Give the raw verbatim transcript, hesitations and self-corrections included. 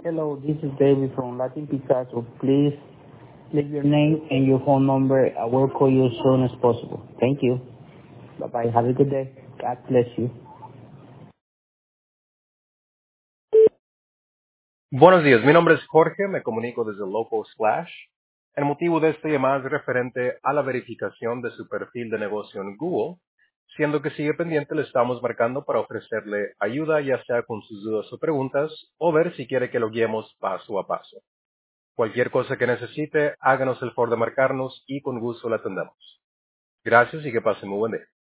Hello, this is David from Latin Picasso. Please leave your name and your phone number. I will call you as soon as possible. Thank you. Bye-bye. Have a good day. God bless you. Buenos días, mi nombre es Jorge, me comunico desde Local Splash. El motivo de esta llamada es referente a la verificación de su perfil de negocio en Google, siendo que sigue pendiente le estamos marcando para ofrecerle ayuda ya sea con sus dudas o preguntas o ver si quiere que lo guiemos paso a paso. Cualquier cosa que necesite, háganos el favor de marcarnos y con gusto la atendemos. Gracias y que pasen muy buen día.